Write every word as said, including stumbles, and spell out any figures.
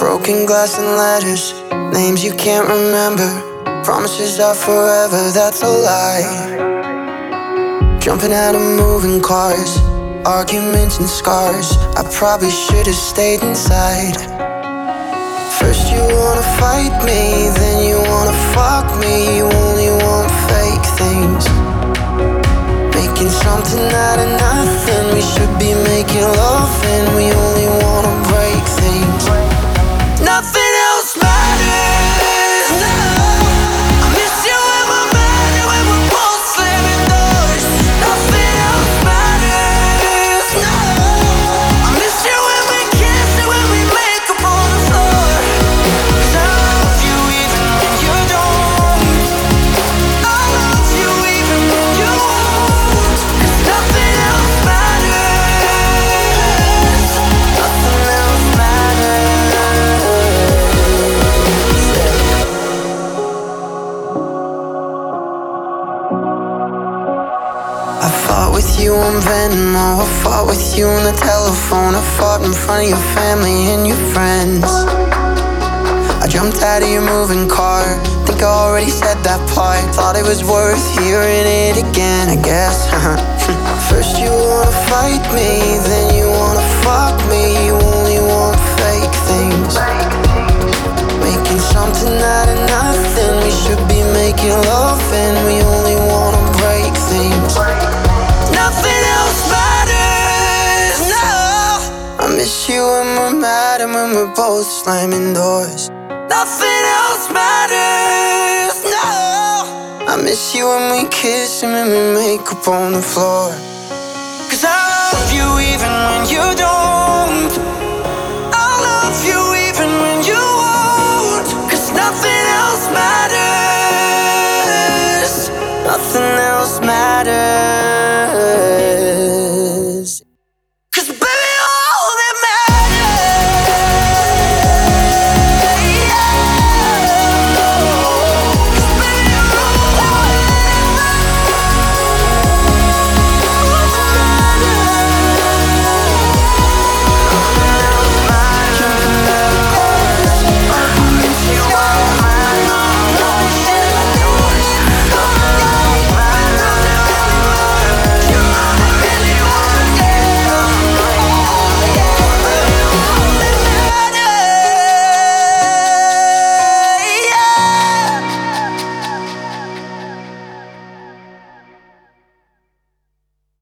Broken glass and letters, names you can't remember. Promises are forever, that's a lie. Jumping out of moving cars, arguments and scars. I probably should have stayed inside. First you wanna fight me, then you wanna fuck me. You only want fake things, making something out of nothing. We should be making love and we only wanna break things. Nothing else matters, no. I miss you when we're mad and when we're both slamming doors. Nothing else matters, no. I miss you when we kiss and when we make up on the floor. 'Cause I love you even when you don't. I love you even when you won't. 'Cause nothing else matters. Nothing else matters. I fought with you on Venmo, I fought with you on the telephone, I fought in front of your family and your friends. I jumped out of your moving car, think I already said that part. Thought it was worth hearing it again, I guess. First you wanna fight me, then you wanna fuck me. You only want fake things, making something out of nothing. We should be making love and we only wanna break things. Nothing else matters, no. I miss you when we're mad and when we're both slamming doors. Nothing else matters, no. I miss you when we kiss and when we make up on the floor.